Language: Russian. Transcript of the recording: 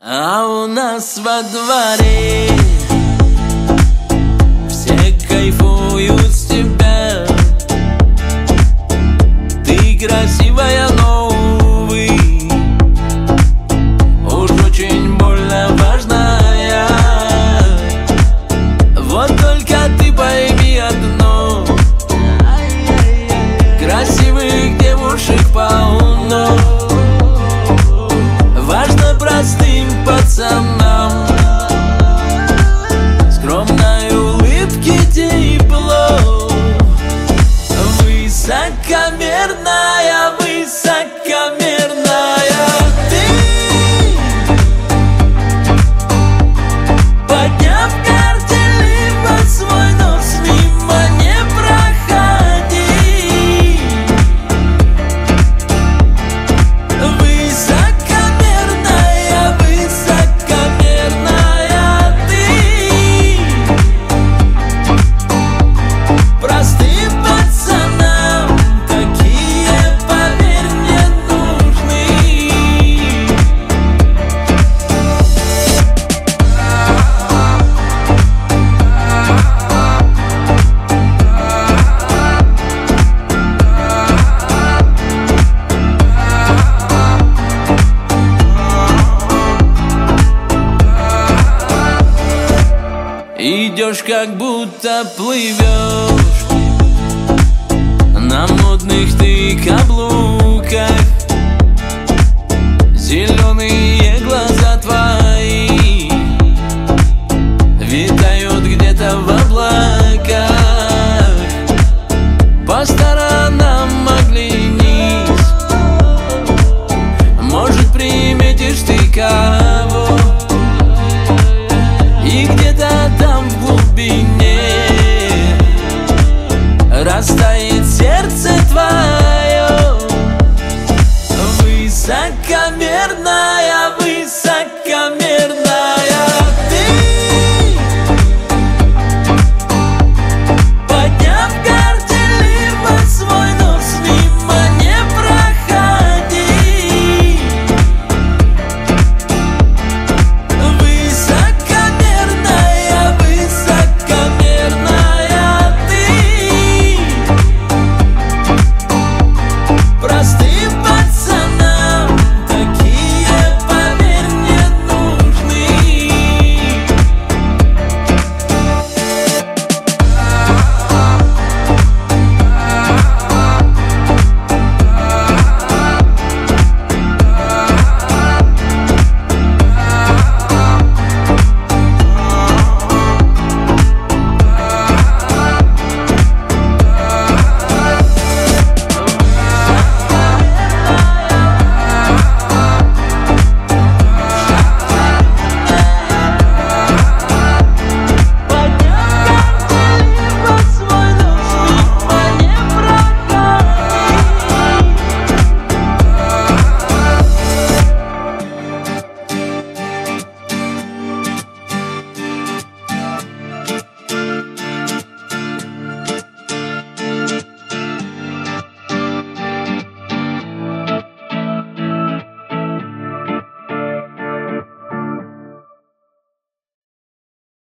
А у нас во дворе все кайфуют с тебя. Ты красивая, но, увы, уж очень больно важная. Вот только ты пойми одно: красивых девушек полно. Важно простым пацанам скромной улыбки тепло. Высокомерная, высокомерная ты, подняв горделиво свой нос, мимо не проходи. Высокомерная, высокомерная ты, простым пацанам такие, поверь мне, нужны. Идешь, как будто плывешь на модных ты каблуках. Зеленые